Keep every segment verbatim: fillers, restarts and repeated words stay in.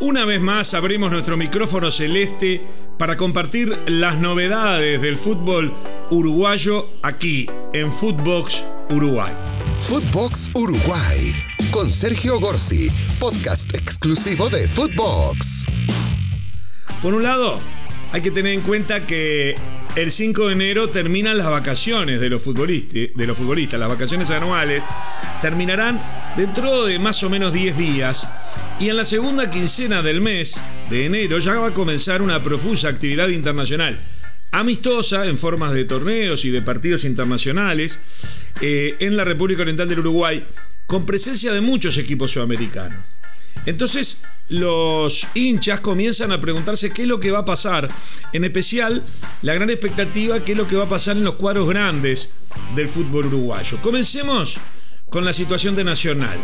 Una vez más abrimos nuestro micrófono celeste para compartir las novedades del fútbol uruguayo aquí en Footbox Uruguay. Footbox Uruguay con Sergio Gorsi, podcast exclusivo de Footbox. Por un lado, hay que tener en cuenta que el cinco de enero terminan las vacaciones de los futbolistas, de los futbolistas. Las vacaciones anuales terminarán dentro de más o menos diez días. Y en la segunda quincena del mes de enero ya va a comenzar una profusa actividad internacional amistosa en formas de torneos y de partidos internacionales eh, en la República Oriental del Uruguay, con presencia de muchos equipos sudamericanos. Entonces los hinchas comienzan a preguntarse qué es lo que va a pasar, en especial la gran expectativa, qué es lo que va a pasar en los cuadros grandes del fútbol uruguayo. Comencemos con la situación de Nacional.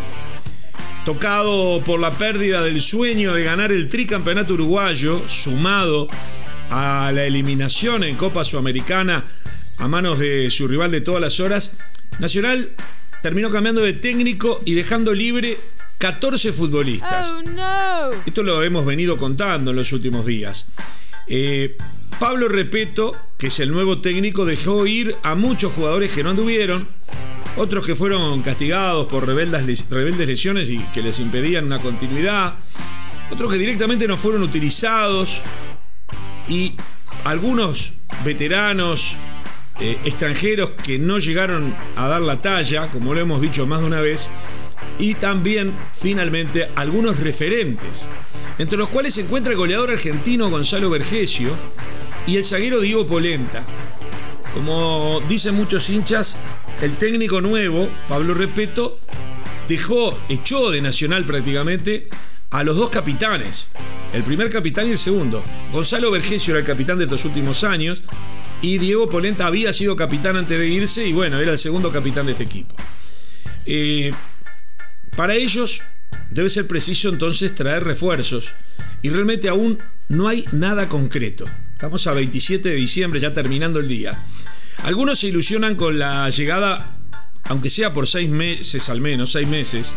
Tocado por la pérdida del sueño de ganar el tricampeonato uruguayo, sumado a la eliminación en Copa Sudamericana a manos de su rival de todas las horas, Nacional terminó cambiando de técnico y dejando libre catorce futbolistas. Oh, no. Esto lo hemos venido contando en los últimos días. Eh, Pablo Repetto, que es el nuevo técnico, dejó ir a muchos jugadores que no anduvieron, otros que fueron castigados por rebeldes, rebeldes lesiones y que les impedían una continuidad, otros que directamente no fueron utilizados, y algunos veteranos eh, extranjeros que no llegaron a dar la talla, como lo hemos dicho más de una vez, y también, finalmente, algunos referentes, entre los cuales se encuentra el goleador argentino Gonzalo Vergesio y el zaguero Diego Polenta. Como dicen muchos hinchas, el técnico nuevo, Pablo Repetto, dejó, echó de Nacional prácticamente a los dos capitanes, el primer capitán y el segundo. Gonzalo Vergesio era el capitán de estos últimos años y Diego Polenta había sido capitán antes de irse y bueno, era el segundo capitán de este equipo. Eh, para ellos debe ser preciso entonces traer refuerzos y realmente aún no hay nada concreto. Estamos a veintisiete de diciembre, ya terminando el día. Algunos se ilusionan con la llegada, aunque sea por seis meses al menos, seis meses,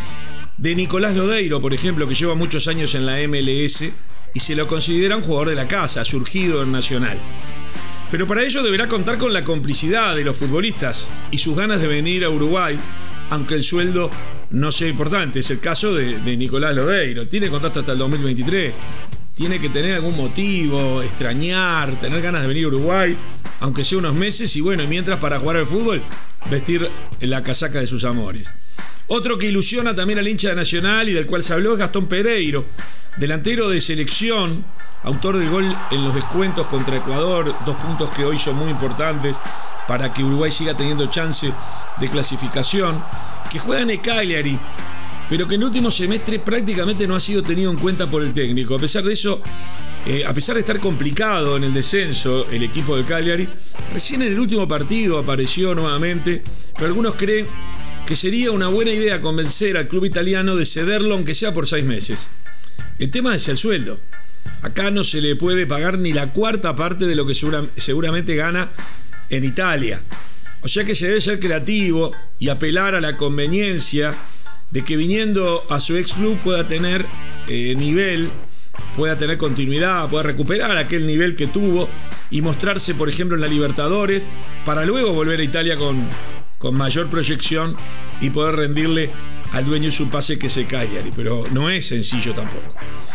de Nicolás Lodeiro, por ejemplo, que lleva muchos años en la M L S y se lo considera un jugador de la casa, surgido en Nacional. Pero para ello deberá contar con la complicidad de los futbolistas y sus ganas de venir a Uruguay, aunque el sueldo no sea importante. Es el caso de, de Nicolás Lodeiro. Tiene contrato hasta el dos mil veintitrés. Tiene que tener algún motivo, extrañar, tener ganas de venir a Uruguay, aunque sea unos meses, y bueno, mientras para jugar al fútbol, vestir la casaca de sus amores. Otro que ilusiona también al hincha de Nacional y del cual se habló es Gastón Pereiro, delantero de selección, autor del gol en los descuentos contra Ecuador, dos puntos que hoy son muy importantes para que Uruguay siga teniendo chance de clasificación, que juega en el Cagliari, pero que en el último semestre prácticamente no ha sido tenido en cuenta por el técnico. A pesar de eso, eh, a pesar de estar complicado en el descenso el equipo del Cagliari, recién en el último partido apareció nuevamente, pero algunos creen que sería una buena idea convencer al club italiano de cederlo aunque sea por seis meses. El tema es el sueldo. Acá no se le puede pagar ni la cuarta parte de lo que segura, seguramente gana en Italia. O sea que se debe ser creativo y apelar a la conveniencia de que viniendo a su ex club pueda tener eh, nivel, pueda tener continuidad, pueda recuperar aquel nivel que tuvo y mostrarse, por ejemplo, en la Libertadores, para luego volver a Italia con, con mayor proyección y poder rendirle al dueño su pase, que se Cagliari. Pero no es sencillo tampoco.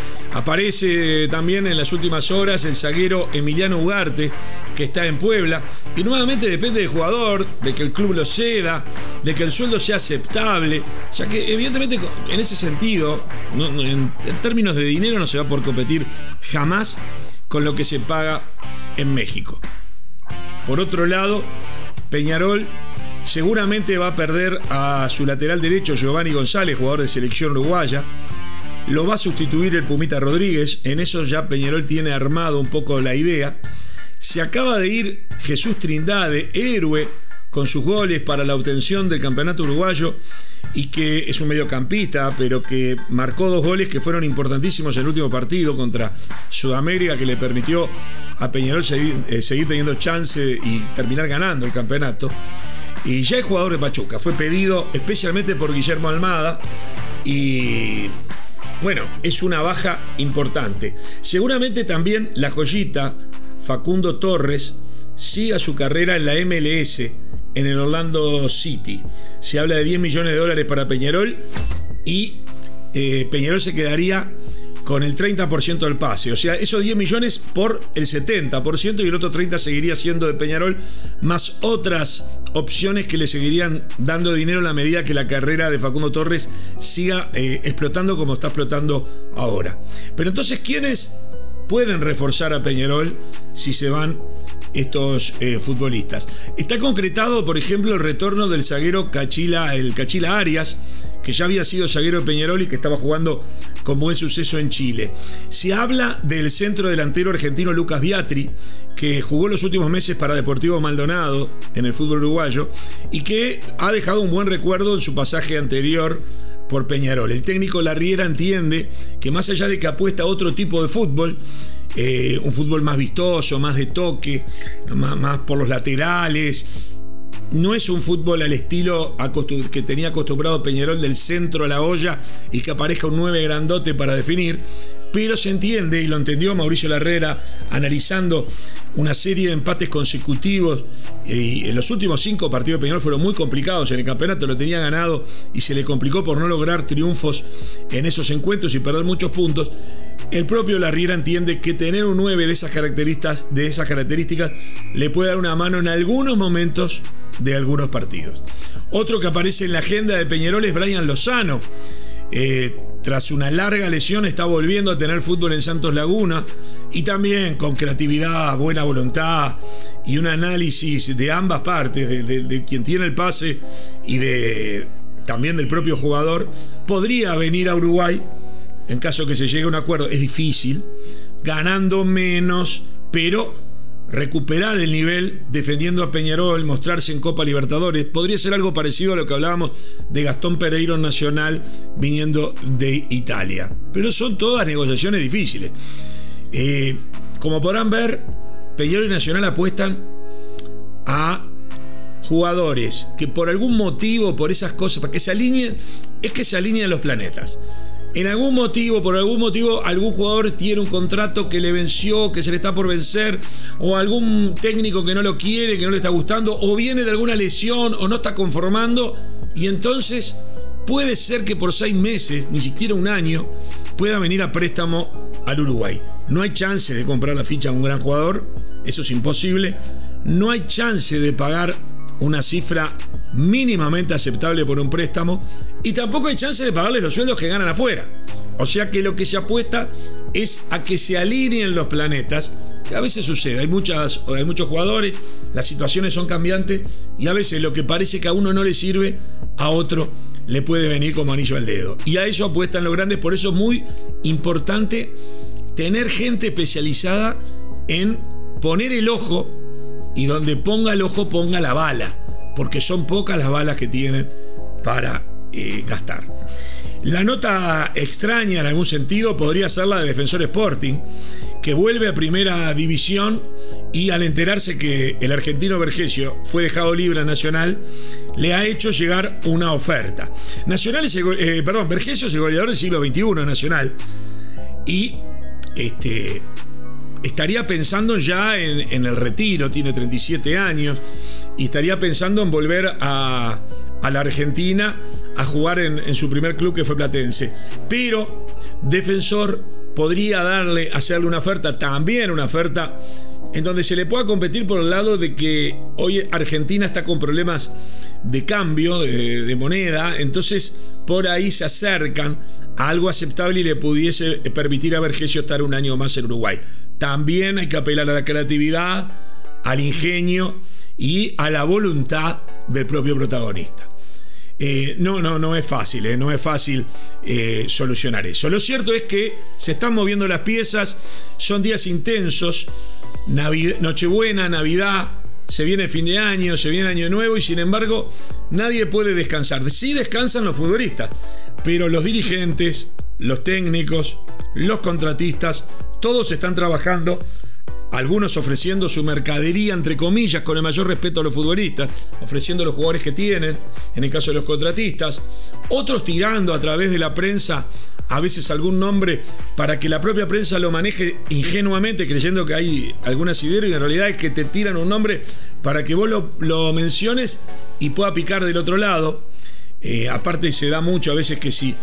Aparece también en las últimas horas el zaguero Emiliano Ugarte, que está en Puebla, y nuevamente depende del jugador, de que el club lo ceda, de que el sueldo sea aceptable, ya que evidentemente en ese sentido, no, en, en términos de dinero, no se va por competir jamás con lo que se paga en México. Por otro lado, Peñarol seguramente va a perder a su lateral derecho, Giovanni González, jugador de selección uruguaya. Lo va a sustituir el Pumita Rodríguez. En eso ya Peñarol tiene armado un poco la idea. Se acaba de ir Jesús Trindade, héroe con sus goles para la obtención del campeonato uruguayo, y que es un mediocampista, pero que marcó dos goles que fueron importantísimos en el último partido contra Sudamérica, que le permitió a Peñarol seguir, eh, seguir teniendo chance y terminar ganando el campeonato. Y ya es jugador de Pachuca. Fue pedido especialmente por Guillermo Almada y bueno, es una baja importante. Seguramente también la joyita Facundo Torres siga su carrera en la M L S, en el Orlando City. Se habla de diez millones de dólares para Peñarol y eh, Peñarol se quedaría con el treinta por ciento del pase. O sea, esos diez millones por el setenta por ciento y el otro treinta por ciento seguiría siendo de Peñarol, más otras opciones que le seguirían dando dinero a la medida que la carrera de Facundo Torres siga eh, explotando como está explotando ahora. Pero entonces, ¿quiénes pueden reforzar a Peñarol si se van estos eh, futbolistas? Está concretado, por ejemplo, el retorno del zaguero Cachila, el Cachila Arias, que ya había sido zaguero de Peñarol y que estaba jugando con buen suceso en Chile. Se habla del centro delantero argentino Lucas Biatri, que jugó los últimos meses para Deportivo Maldonado en el fútbol uruguayo y que ha dejado un buen recuerdo en su pasaje anterior por Peñarol. El técnico Larriera entiende que más allá de que apuesta a otro tipo de fútbol, eh, un fútbol más vistoso, más de toque, más, más por los laterales, no es un fútbol al estilo que tenía acostumbrado Peñarol del centro a la olla y que aparezca un nueve grandote para definir, pero se entiende, y lo entendió Mauricio Larriera analizando una serie de empates consecutivos, y en los últimos cinco partidos de Peñarol fueron muy complicados. En el campeonato lo tenía ganado y se le complicó por no lograr triunfos en esos encuentros y perder muchos puntos. El propio Larriera entiende que tener un nueve de esas características, de esas características le puede dar una mano en algunos momentos de algunos partidos. Otro que aparece en la agenda de Peñarol es Brian Lozano. Eh, tras una larga lesión está volviendo a tener fútbol en Santos Laguna y también con creatividad, buena voluntad y un análisis de ambas partes, de, de, de quien tiene el pase y de también del propio jugador, podría venir a Uruguay en caso que se llegue a un acuerdo. Es difícil, ganando menos, pero recuperar el nivel defendiendo a Peñarol, mostrarse en Copa Libertadores. Podría ser algo parecido a lo que hablábamos de Gastón Pereiro Nacional viniendo de Italia. Pero son todas negociaciones difíciles. Eh, como podrán ver, Peñarol y Nacional apuestan a jugadores que por algún motivo, por esas cosas, para que se alineen, es que se alineen los planetas. En algún motivo, por algún motivo, algún jugador tiene un contrato que le venció, que se le está por vencer, o algún técnico que no lo quiere, que no le está gustando, o viene de alguna lesión, o no está conformando, y entonces puede ser que por seis meses, ni siquiera un año, pueda venir a préstamo al Uruguay. No hay chance de comprar la ficha de un gran jugador, eso es imposible. No hay chance de pagar una cifra mínimamente aceptable por un préstamo y tampoco hay chance de pagarles los sueldos que ganan afuera. O sea que lo que se apuesta es a que se alineen los planetas, que a veces sucede, hay, muchas, hay muchos jugadores, las situaciones son cambiantes y a veces lo que parece que a uno no le sirve, a otro le puede venir como anillo al dedo. Y a eso apuestan los grandes, por eso es muy importante tener gente especializada en poner el ojo, y donde ponga el ojo ponga la bala, porque son pocas las balas que tienen para eh, gastar. La nota extraña en algún sentido podría ser la de Defensor Sporting, que vuelve a primera división y al enterarse que el argentino Vergesio fue dejado libre a Nacional, le ha hecho llegar una oferta. Nacional es el, eh, perdón, Vergesio es el goleador del siglo veintiuno en Nacional y este... estaría pensando ya en, en el retiro, tiene treinta y siete años, y estaría pensando en volver a, a la Argentina a jugar en, en su primer club, que fue Platense. Pero Defensor podría darle, hacerle una oferta, también una oferta, en donde se le pueda competir por el lado de que hoy Argentina está con problemas de cambio, de, de moneda, entonces por ahí se acercan a algo aceptable y le pudiese permitir a Vergesio estar un año más en Uruguay. También hay que apelar a la creatividad, al ingenio y a la voluntad del propio protagonista. Eh, no, no, no es fácil, eh, no es fácil eh, solucionar eso. Lo cierto es que se están moviendo las piezas, son días intensos, Navidad, Nochebuena, Navidad, se viene fin de año, se viene año nuevo y sin embargo nadie puede descansar. Sí descansan los futbolistas, pero los dirigentes, los técnicos, los contratistas, todos están trabajando algunos ofreciendo su mercadería, entre comillas, con el mayor respeto a los futbolistas, ofreciendo los jugadores que tienen, en el caso de los contratistas, otros tirando a través de la prensa a veces algún nombre para que la propia prensa lo maneje ingenuamente, creyendo que hay algún asidero, y en realidad es que te tiran un nombre para que vos lo, lo menciones y pueda picar del otro lado. Eh, aparte se da mucho a veces que si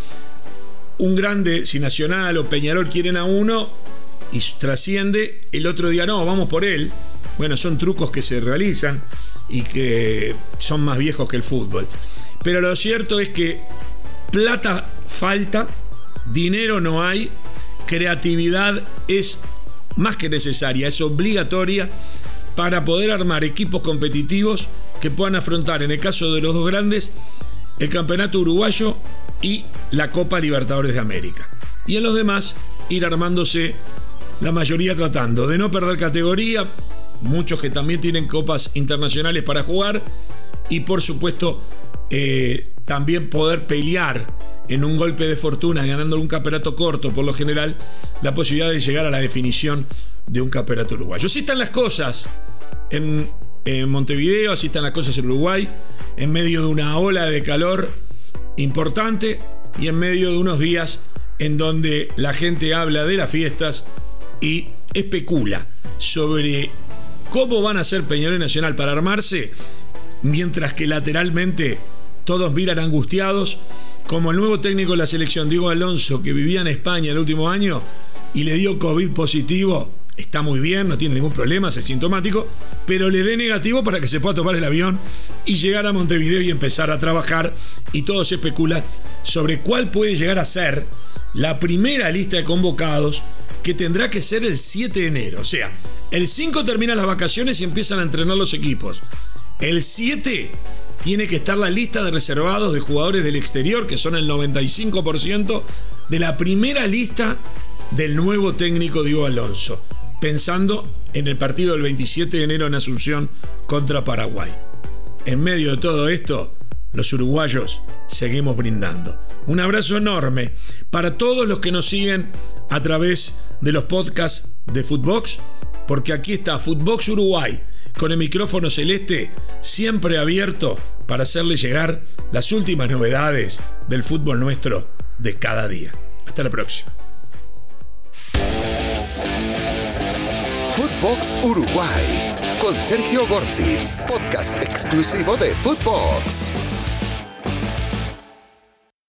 un grande, si Nacional o Peñarol quieren a uno y trasciende, el otro día no, vamos por él. Bueno, son trucos que se realizan y que son más viejos que el fútbol. Pero lo cierto es que plata falta, dinero no hay, creatividad es más que necesaria, es obligatoria para poder armar equipos competitivos que puedan afrontar, en el caso de los dos grandes, el Campeonato Uruguayo y la Copa Libertadores de América. Y en los demás, ir armándose, la mayoría tratando de no perder categoría, muchos que también tienen copas internacionales para jugar, y por supuesto eh, también poder pelear en un golpe de fortuna, ganando un campeonato corto, por lo general, la posibilidad de llegar a la definición de un campeonato uruguayo. Así están las cosas en, en Montevideo, así están las cosas en Uruguay, en medio de una ola de calor importante y en medio de unos días en donde la gente habla de las fiestas y especula sobre cómo van a ser Peñarol y Nacional para armarse, mientras que lateralmente todos miran angustiados, como el nuevo técnico de la selección, Diego Alonso, que vivía en España el último año y le dio COVID positivo. Está muy bien, no tiene ningún problema, es asintomático, pero le dé negativo para que se pueda tomar el avión y llegar a Montevideo y empezar a trabajar. Y todo se especula sobre cuál puede llegar a ser la primera lista de convocados, que tendrá que ser el siete de enero. O sea, el cinco terminan las vacaciones y empiezan a entrenar los equipos. El siete tiene que estar la lista de reservados de jugadores del exterior, que son el noventa y cinco por ciento de la primera lista del nuevo técnico Diego Alonso, pensando en el partido del veintisiete de enero en Asunción contra Paraguay. En medio de todo esto, los uruguayos seguimos brindando. Un abrazo enorme para todos los que nos siguen a través de los podcasts de Footbox, porque aquí está Footbox Uruguay, con el micrófono celeste siempre abierto para hacerle llegar las últimas novedades del fútbol nuestro de cada día. Hasta la próxima. Footbox Uruguay con Sergio Gorsi, podcast exclusivo de Footbox.